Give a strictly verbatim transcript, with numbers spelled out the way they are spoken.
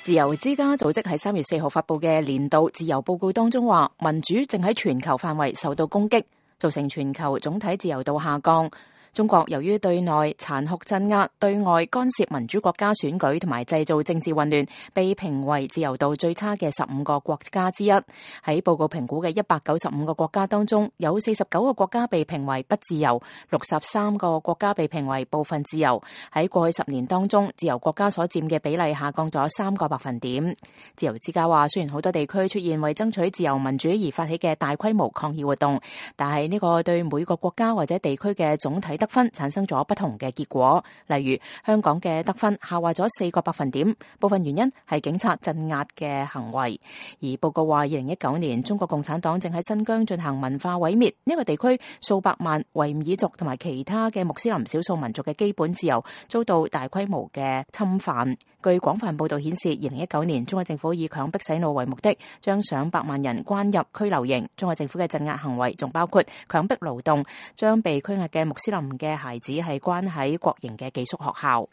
自由之家組織喺三月四號發布嘅年度自由報告當中話，民主正喺全球範圍受到攻擊，造成全球總體自由度下降。中國由於對內殘酷鎮壓、對外干涉民主國家選舉同埋製造政治混亂，被評為自由度最差嘅十五個國家之一。喺報告評估嘅一百九十五個國家當中，有四十九個國家被評為不自由，六十三個國家被評為部分自由。喺過去十年當中，自由國家所佔嘅比例下降咗三個百分點。自由之家話，雖然好多地區出現為爭取自由民主而發起嘅大規模抗議活動，但係呢個對每個國家或者地區嘅總體得分產生咗不同嘅結果，例如香港嘅得分下滑咗四個百分點，部分原因係警察鎮壓嘅行為。而報告話，二零一九年中國共產黨正喺新疆進行文化毀滅，呢個地區數百萬維吾爾族同埋其他嘅穆斯林少數民族嘅基本自由遭到大規模嘅侵犯。據廣泛報道顯示，二零一九年中國政府以強迫洗腦為目的，將上百萬人關入拘留營。中國政府嘅鎮壓行為仲包括強迫勞動，將被拘押嘅穆斯林嘅孩子係關喺國營嘅寄宿學校。